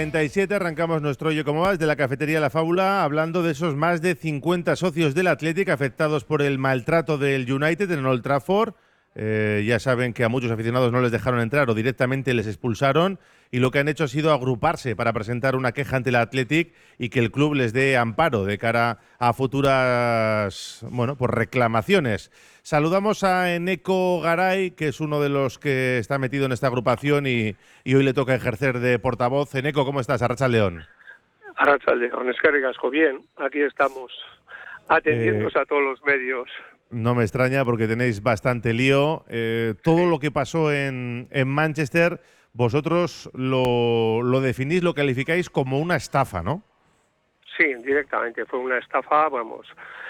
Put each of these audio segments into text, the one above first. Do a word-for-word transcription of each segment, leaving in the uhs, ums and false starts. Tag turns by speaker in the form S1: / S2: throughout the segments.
S1: cuarenta y siete, arrancamos nuestro Oye Cómo Vas de la cafetería La Fábula, hablando de esos más de cincuenta socios del Athletic afectados por el maltrato del United en Old Trafford. Eh, ya saben que a muchos aficionados no les dejaron entrar o directamente les expulsaron, y lo que han hecho ha sido agruparse para presentar una queja ante el Athletic y que el club les dé amparo de cara a futuras, bueno, pues reclamaciones. Saludamos a Eneko Garay, que es uno de los que está metido en esta agrupación y, y hoy le toca ejercer de portavoz. Eneko, ¿cómo estás? Arratsaldeon.
S2: Arratsaldeon, eskerrik asko. Bien, aquí estamos atendiéndose eh... a todos los medios.
S1: No me extraña porque tenéis bastante lío. Eh, todo sí. Lo que pasó en, en Manchester, vosotros lo, lo definís, lo calificáis como una estafa, ¿no?
S2: Sí, directamente. Fue una estafa, vamos.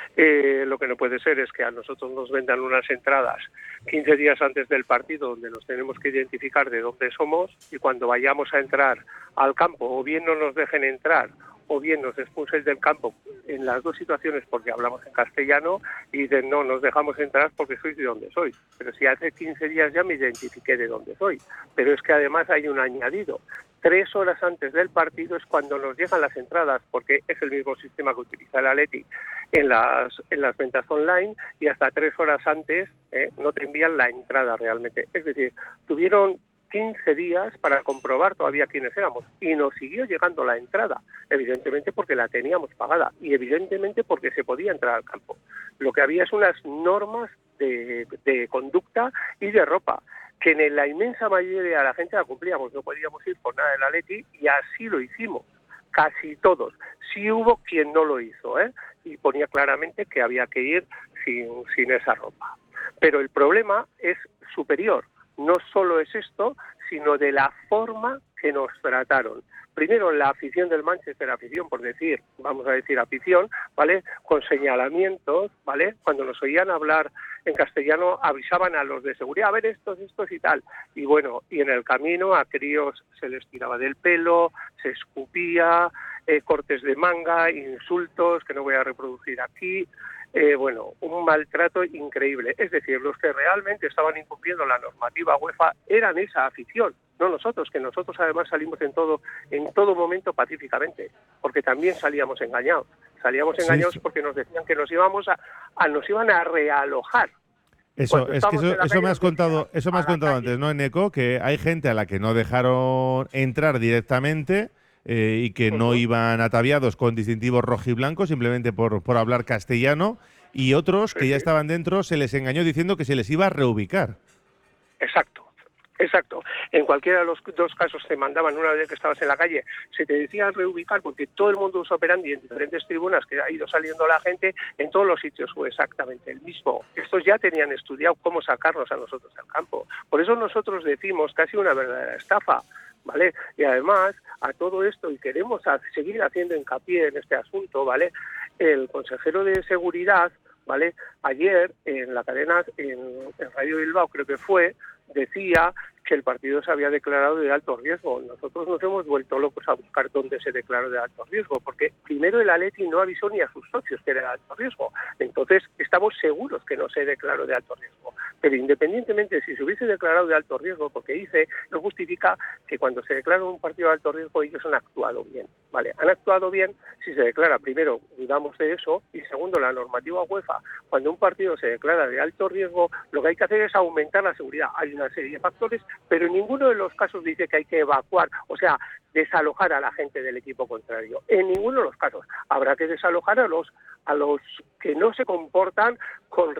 S2: Eh, lo que no puede ser es que a nosotros nos vendan unas entradas quince días antes del partido, donde nos tenemos que identificar de dónde somos, y cuando vayamos a entrar al campo, o bien no nos dejen entrar, o bien nos expulséis del campo, en las dos situaciones porque hablamos en castellano, y dicen no, nos dejamos entrar porque sois de donde sois. Pero si hace quince días ya me identifiqué de dónde soy. Pero es que además hay un añadido. Tres horas antes del partido es cuando nos llegan las entradas, porque es el mismo sistema que utiliza el Athletic en las, en las ventas online, y hasta tres horas antes eh, no te envían la entrada realmente. Es decir, tuvieron quince días para comprobar todavía quiénes éramos, y nos siguió llegando la entrada, evidentemente porque la teníamos pagada y evidentemente porque se podía entrar al campo. Lo que había es unas normas de, de conducta y de ropa, que en la inmensa mayoría de la gente la cumplíamos, no podíamos ir por nada del Athletic, y así lo hicimos, casi todos. Sí hubo quien no lo hizo, ¿eh? Y ponía claramente que había que ir sin, sin esa ropa. Pero el problema es superior. No solo es esto, sino de la forma que nos trataron. Primero, la afición del Manchester, afición por decir, vamos a decir afición, ¿vale? Con señalamientos, ¿vale? Cuando nos oían hablar en castellano, avisaban a los de seguridad, a ver estos, estos y tal. Y bueno, y en el camino a críos se les tiraba del pelo, se escupía, eh, cortes de manga, insultos, que no voy a reproducir aquí. Eh, bueno, un maltrato increíble. Es decir, los que realmente estaban incumpliendo la normativa UEFA eran esa afición, no nosotros, que nosotros además salimos en todo en todo momento pacíficamente, porque también salíamos engañados. Salíamos engañados sí, porque nos decían que nos íbamos a, a nos iban a realojar.
S1: Eso, es que eso, eso me has contado, eso me has contado antes, ¿no, Eneko? Que hay gente a la que no dejaron entrar directamente. Eh, y que uh-huh. no iban ataviados con distintivos rojo y blanco simplemente por, por hablar castellano, y otros sí, que ya sí. estaban dentro se les engañó diciendo que se les iba a reubicar.
S2: Exacto, exacto. En cualquiera de los dos casos te mandaban, una vez que estabas en la calle, se te decía reubicar, porque todo el mundo usa operandi en diferentes tribunas que ha ido saliendo la gente, en todos los sitios fue exactamente el mismo. Estos ya tenían estudiado cómo sacarnos a nosotros del campo. Por eso nosotros decimos que ha sido una verdadera estafa. ¿Vale? Y además, a todo esto, y queremos seguir haciendo hincapié en este asunto, ¿vale? El consejero de Seguridad, ¿vale? Ayer, en la cadena, en, en Radio Bilbao, creo que fue, decía que el partido se había declarado de alto riesgo. Nosotros nos hemos vuelto locos a buscar dónde se declaró de alto riesgo, porque primero el Athletic no avisó ni a sus socios que era de alto riesgo. Entonces, estamos seguros que no se declaró de alto riesgo. Pero independientemente si se hubiese declarado de alto riesgo, porque dice, no justifica que cuando se declara un partido de alto riesgo ellos han actuado bien, ¿vale? Han actuado bien si se declara, primero, dudamos de eso, y segundo, la normativa UEFA, cuando un partido se declara de alto riesgo, lo que hay que hacer es aumentar la seguridad. Hay una serie de factores, pero en ninguno de los casos dice que hay que evacuar, o sea, desalojar a la gente del equipo contrario. En ninguno de los casos. Habrá que desalojar a los a los que no se comportan con,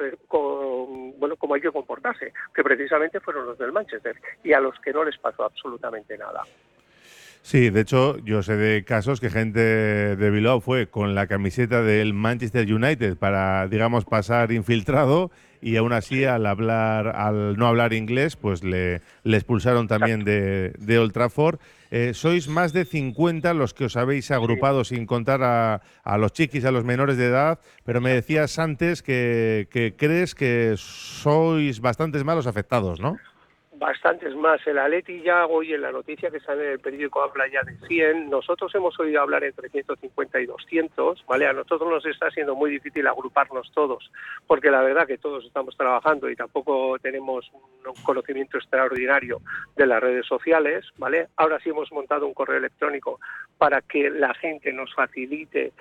S2: con bueno como hay que comportarse, que precisamente fueron los del Manchester, y a los que no les pasó absolutamente nada.
S1: Sí, de hecho, yo sé de casos que gente de Bilbao fue con la camiseta del Manchester United para, digamos, pasar infiltrado, y aún así al hablar, al no hablar inglés, pues le, le expulsaron también de, de Old Trafford. Eh, sois más de cincuenta los que os habéis agrupado, sí. sin contar a, a los chiquis, a los menores de edad, pero me decías antes que, que crees que sois bastantes malos afectados, ¿no?
S2: Bastantes más. El Atleti ya hoy en la noticia que sale en el periódico habla ya de cien. Nosotros hemos oído hablar entre ciento cincuenta y doscientos, ¿vale? A nosotros nos está siendo muy difícil agruparnos todos, porque la verdad que todos estamos trabajando y tampoco tenemos un conocimiento extraordinario de las redes sociales, ¿vale? Ahora sí hemos montado un correo electrónico para que la gente nos facilite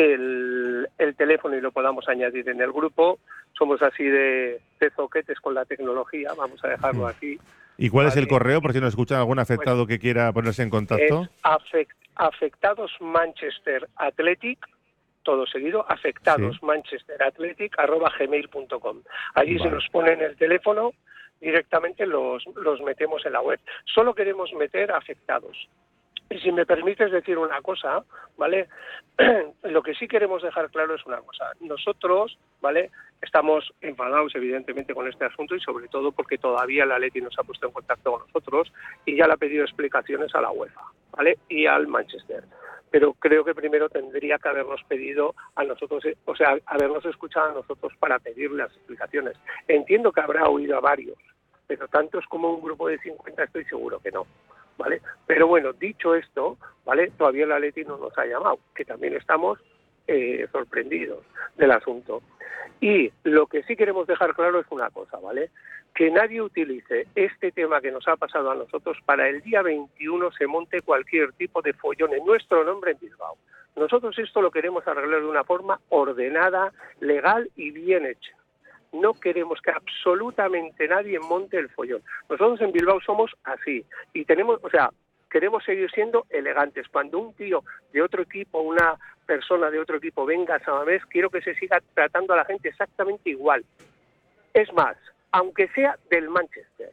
S2: el, el teléfono y lo podamos añadir en el grupo. Somos así de, de zoquetes con la tecnología, vamos a dejarlo así.
S1: ¿Y cuál
S2: vale.
S1: es el correo, por si nos escucha algún afectado pues, que quiera ponerse en contacto?
S2: Es afect, afectados Manchester Athletic, todo seguido, afectados sí. Manchester Athletic, arroba gmail punto com. Allí vale. Se nos pone en el teléfono, directamente los, los metemos en la web. Solo queremos meter afectados. Y si me permites decir una cosa, ¿vale? Lo que sí queremos dejar claro es una cosa. Nosotros, ¿vale? Estamos enfadados, evidentemente, con este asunto y sobre todo porque todavía la Atleti nos ha puesto en contacto con nosotros y ya le ha pedido explicaciones a la UEFA, ¿vale? Y al Manchester. Pero creo que primero tendría que habernos pedido a nosotros, o sea, habernos escuchado a nosotros para pedir las explicaciones. Entiendo que habrá oído a varios, pero tantos como un grupo de cincuenta estoy seguro que no. ¿Vale? Pero bueno, dicho esto, ¿vale? Todavía el Atleti no nos ha llamado, que también estamos eh, sorprendidos del asunto. Y lo que sí queremos dejar claro es una cosa, ¿vale? Que nadie utilice este tema que nos ha pasado a nosotros para el día veintiuno se monte cualquier tipo de follón en nuestro nombre en Bilbao. Nosotros esto lo queremos arreglar de una forma ordenada, legal y bien hecha. No queremos que absolutamente nadie monte el follón. Nosotros en Bilbao somos así y tenemos, o sea, queremos seguir siendo elegantes. Cuando un tío de otro equipo, una persona de otro equipo venga a Samamés, quiero que se siga tratando a la gente exactamente igual. Es más, aunque sea del Manchester.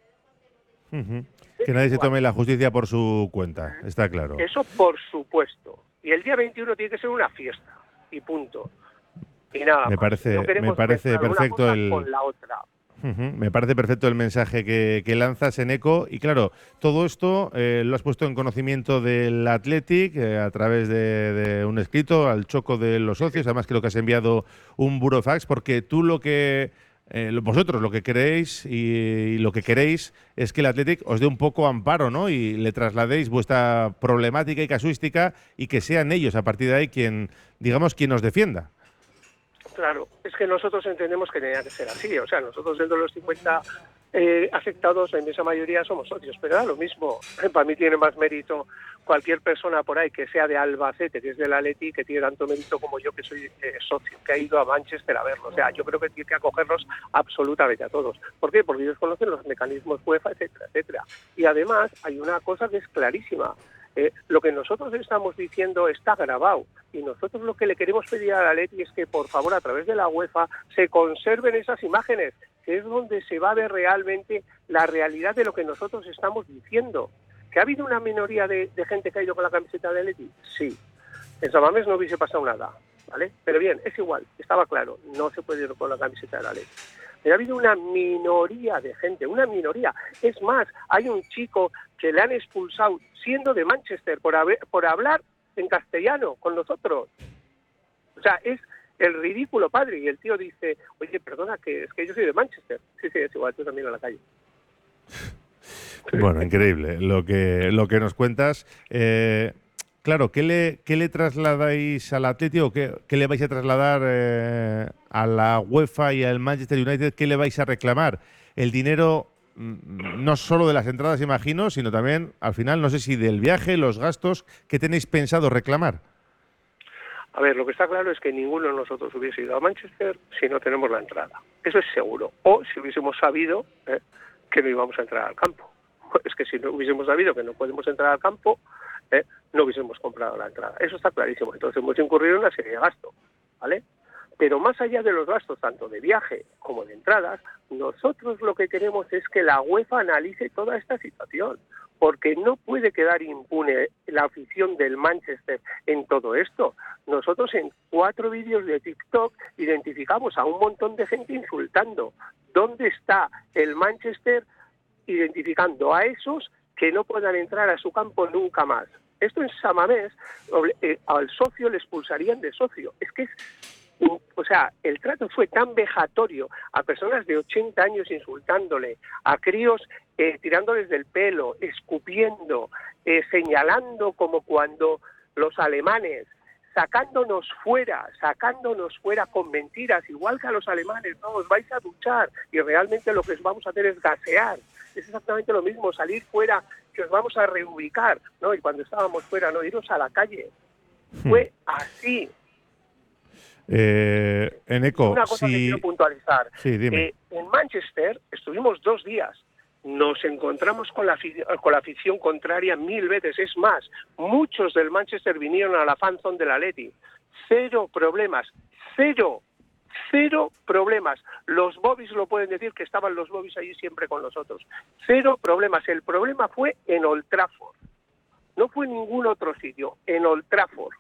S1: Uh-huh. Que nadie igual. Se tome la justicia por su cuenta, está claro.
S2: Eso por supuesto. Y el día veintiuno tiene que ser una fiesta y punto. Y nada,
S1: me parece,
S2: no
S1: me parece perfecto el.
S2: Con la otra.
S1: Uh-huh. Me parece perfecto el mensaje que, que lanzas, Eneco. Y claro, todo esto eh, lo has puesto en conocimiento del Athletic eh, a través de, de un escrito al choco de los socios. Además, creo que has enviado un burofax, porque tú lo que. Eh, vosotros lo que queréis y, y lo que queréis es que el Athletic os dé un poco amparo, ¿no? Y le trasladéis vuestra problemática y casuística y que sean ellos a partir de ahí quien, digamos, quien os defienda.
S2: Claro, es que nosotros entendemos que tenía que ser así. O sea, nosotros dentro de los cincuenta eh, afectados, la inmensa mayoría somos socios, pero da lo mismo. Para mí tiene más mérito cualquier persona por ahí que sea de Albacete, que es del Atleti, que tiene tanto mérito como yo, que soy eh, socio, que ha ido a Manchester a verlo. O sea, yo creo que tiene que acogerlos absolutamente a todos. ¿Por qué? Porque ellos conocen los mecanismos UEFA, etcétera, etcétera. Y además hay una cosa que es clarísima. Eh, lo que nosotros estamos diciendo está grabado y nosotros lo que le queremos pedir a la Atleti es que por favor a través de la UEFA se conserven esas imágenes, que es donde se va a ver realmente la realidad de lo que nosotros estamos diciendo. ¿Que ha habido una minoría de, de gente que ha ido con la camiseta de Atleti? Sí. En Samamés no hubiese pasado nada, ¿vale? Pero bien, es igual, estaba claro, no se puede ir con la camiseta de Atleti. Pero ha habido una minoría de gente, una minoría. Es más, hay un chico que le han expulsado siendo de Manchester por, haber, por hablar en castellano con nosotros. O sea, es el ridículo padre. Y el tío dice, oye, perdona, que es que yo soy de Manchester. Sí, sí, es igual, tú también a la calle.
S1: Bueno, increíble lo que, lo que nos cuentas. Eh, claro, ¿qué le, qué le trasladáis al Atlético? ¿Qué, qué le vais a trasladar eh, a la UEFA y al Manchester United? ¿Qué le vais a reclamar? El dinero no solo de las entradas, imagino, sino también, al final, no sé si del viaje, los gastos, ¿qué tenéis pensado reclamar?
S2: A ver, lo que está claro es que ninguno de nosotros hubiese ido a Manchester si no tenemos la entrada. Eso es seguro. O si hubiésemos sabido eh, que no íbamos a entrar al campo. Es que si no hubiésemos sabido que no podemos entrar al campo, eh, no hubiésemos comprado la entrada. Eso está clarísimo. Entonces hemos incurrido en una serie de gastos, ¿vale? Pero más allá de los gastos, tanto de viaje como de entradas, nosotros lo que queremos es que la UEFA analice toda esta situación, porque no puede quedar impune la afición del Manchester en todo esto. Nosotros en cuatro vídeos de TikTok identificamos a un montón de gente insultando. ¿Dónde está el Manchester identificando a esos que no puedan entrar a su campo nunca más? Esto en Samamés, eh, al socio le expulsarían de socio. Es que es O sea, el trato fue tan vejatorio a personas de ochenta años insultándole, a críos eh, tirándoles del pelo, escupiendo, eh, señalando como cuando los alemanes, sacándonos fuera, sacándonos fuera con mentiras, igual que a los alemanes, no, os vais a duchar y realmente lo que os vamos a hacer es gasear. Es exactamente lo mismo, salir fuera, que os vamos a reubicar, ¿no? Y cuando estábamos fuera, no, iros a la calle. Hmm. Fue así.
S1: Eh, Eneco,
S2: una cosa
S1: si...
S2: que quiero puntualizar.
S1: Sí, dime.
S2: Eh, en Manchester estuvimos dos días. Nos encontramos con la, con la afición contraria mil veces. Es más, muchos del Manchester vinieron a la fan zone del Atleti. Cero problemas. Cero. Cero problemas. Los bobbies lo pueden decir, que estaban los bobbies allí siempre con nosotros. Cero problemas. El problema fue en Old Trafford. No fue en ningún otro sitio. En Old Trafford.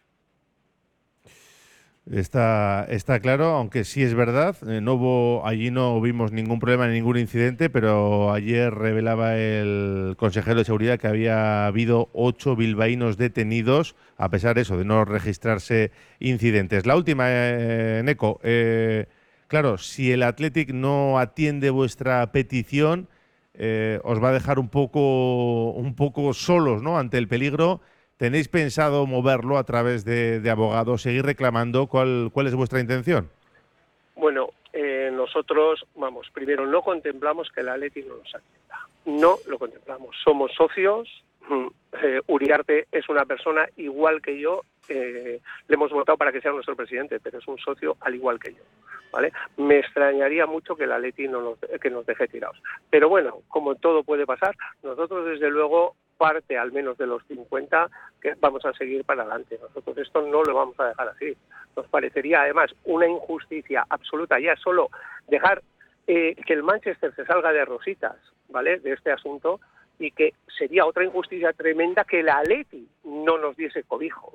S1: Está, está claro, aunque sí es verdad, eh, no hubo, allí no vimos ningún problema ni ningún incidente, pero ayer revelaba el consejero de seguridad que había habido ocho bilbaínos detenidos, a pesar de eso, de no registrarse incidentes. La última, eh, Neco, eh, claro, si el Athletic no atiende vuestra petición, eh, os va a dejar un poco, un poco solos, ¿no?, ante el peligro. ¿Tenéis pensado moverlo a través de, de abogados, seguir reclamando? ¿Cuál, cuál es vuestra intención?
S2: Bueno, eh, nosotros, vamos, primero no contemplamos que el Atleti no nos atienda. No lo contemplamos. Somos socios. Eh, Uriarte es una persona igual que yo. Eh, le hemos votado para que sea nuestro presidente, pero es un socio al igual que yo, ¿vale? Me extrañaría mucho que el Atleti no nos, que nos deje tirados. Pero bueno, como todo puede pasar, nosotros desde luego parte al menos de los cincuenta que vamos a seguir para adelante. Nosotros esto no lo vamos a dejar así. Nos parecería además una injusticia absoluta ya solo dejar eh, que el Manchester se salga de rositas, ¿vale?, de este asunto, y que sería otra injusticia tremenda que el Atleti no nos diese cobijo.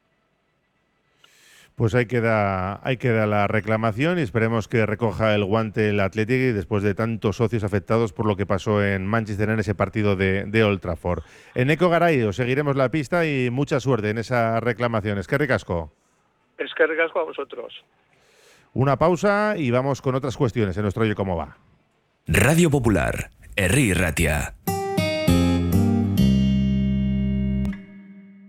S1: Pues ahí queda, ahí queda la reclamación y esperemos que recoja el guante el Athletic después de tantos socios afectados por lo que pasó en Manchester en ese partido de, de Old Trafford. Eneco Garay, os seguiremos la pista y mucha suerte en esas reclamaciones. ¡Qué ricasco!
S2: Es que ricasco a vosotros.
S1: Una pausa y vamos con otras cuestiones en nuestro Oye Cómo Va.
S3: Radio Popular, Herri Ratia.